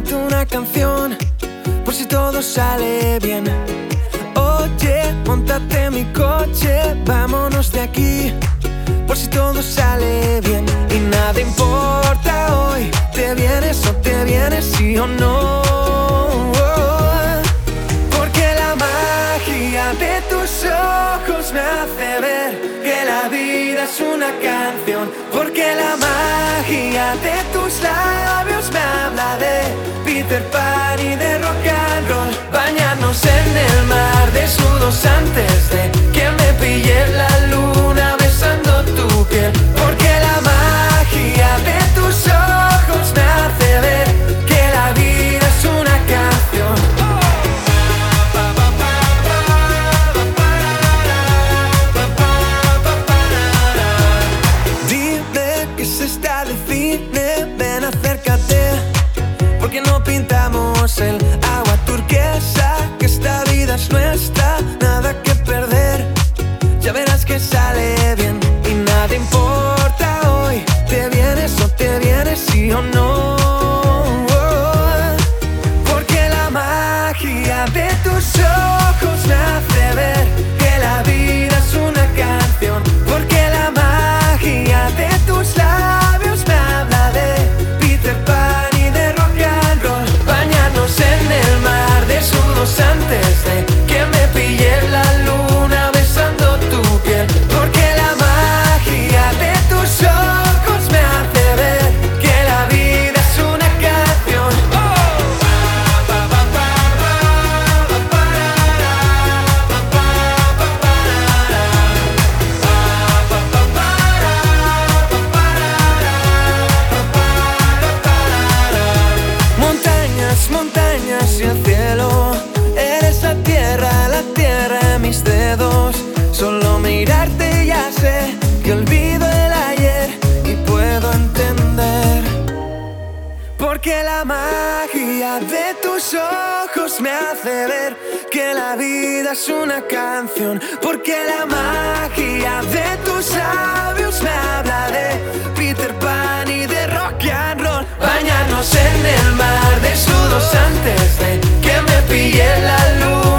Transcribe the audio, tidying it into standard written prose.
prometo una canción por si todo sale bien. Oye, móntate en mi coche, vámonos de aquí por si todo sale bien. Y nada importa hoy, te vienes o te vienes, sí o no. Porque la magia de tus ojos me hace ver que la vida es una canción. Porque la magia de tus labios me habla de Peter Pan y de rock and roll. Bañarnos en el mar desnudos antes de que me pille la luna besando tu piel. Porque la magia de tus ojos me hace ver que la vida es una canción. Dime que se está de cine, ven acércate, porque no pintamos el agua turquesa, que esta vida es nuestra, nada que perder, ya verás que sale bien. Y nada importa hoy, te vienes o te vienes, sí o no. Porque la magia de tus ojos me hace ver que la vida es una canción. Porque la magia de tus labios me habla de Peter Pan y de rock and roll. Bañarnos en el mar desnudos antes de que me pille la luna besando tu piel. Porque la magia de tus ojos me hace ver que la vida es una canción. Montañas, montañas y el cielo, eres la tierra en mis dedos. Solo mirarte ya sé que olvido el ayer y puedo entender. Porque la magia de tus ojos me hace ver que la vida es una canción. Porque la magia de tus labios me habla de Peter Pan y de rock and roll. Bañarnos en el mar desnudos antes de que me pille la luna